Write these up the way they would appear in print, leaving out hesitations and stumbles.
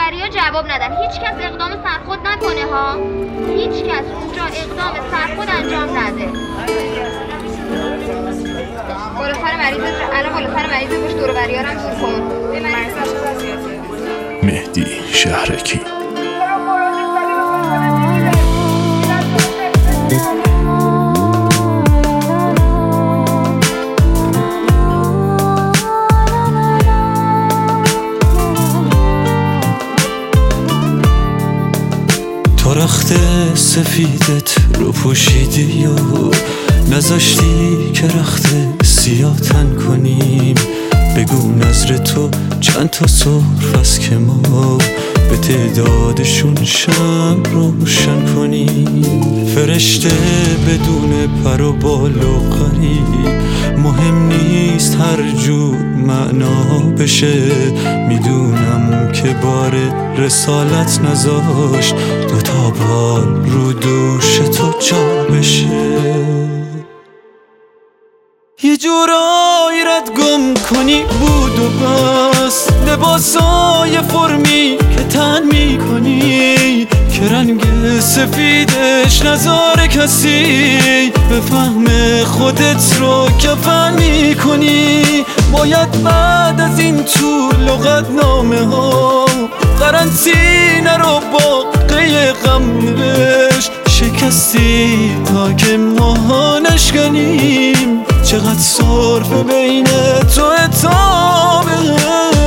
دوروریا جواب ندن. هیچ کس اقدام سرخود نکنه ها. هیچ کس اونجا اقدام سرخود انجام نده. بالا سر مریضت الان بالا سر مریضت باش دوروریا رو هم سور کن. مهدی شهرکی. تو رخت سفیدت رو پوشیدی و نذاشتی که رخت سیاه تن کنیم. بگو نظر تو چند تا سرف است که ما به تعدادشون شب روشن کنیم. فرشته بدون پر و بال و غریب مهم نیست هر جور معنا بشه. میدونم که بار رسالت نذاشت دوتا بال رو دوش تو جا بشه. یه جورایی رد گم کنی بود و بس، لباسای فرمی که تن میکنی که رنگ سفیدش نذاره کسی بفهم خودت رو کفن میکنی. باید بعد از این طول لغتنامه ها قرنطینه رو باقی غم نوشت. شکستی تا که ما نشکنیم، چقدر صرف بین تو اتابش.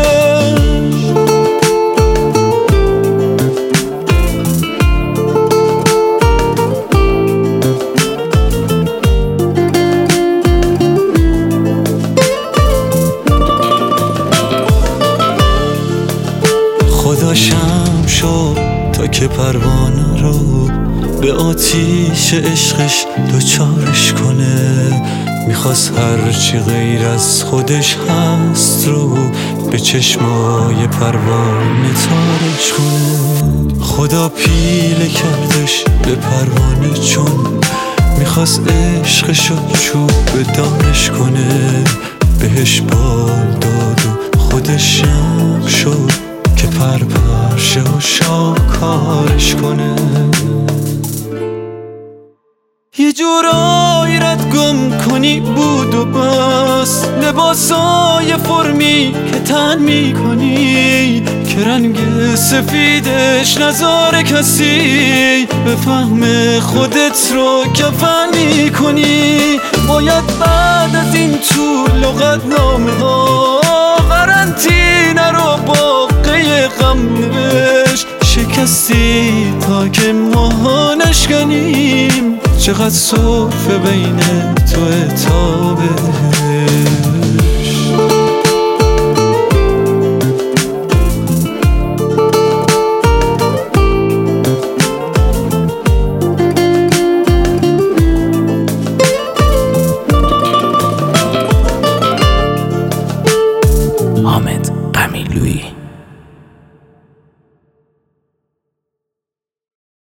خدا شمع شد تا که پروانه رو به آتیش عشقش دوچارش کنه. میخواست هرچی غیر از خودش هست رو به چشمای پروانه تارش کنه. خدا پیله کردش به پروانه چون میخواست عشقشو چوب دارش کنه. بهش بال داد و خودش شمع شد که پرپرشه و شاکارش کنه. یه جورایی رد گم کنی بود و بس، لباسای فرمی که تن میکنی که رنگ سفیدش نذاره کسی بفهم خودت رو کفن میکنی. باید بعد از این طول لغتنامه ها قرنطینه رو باقی غم نوشت. شکستی تا که ما نشکنیم، چقدر صرف بین تو اتابه.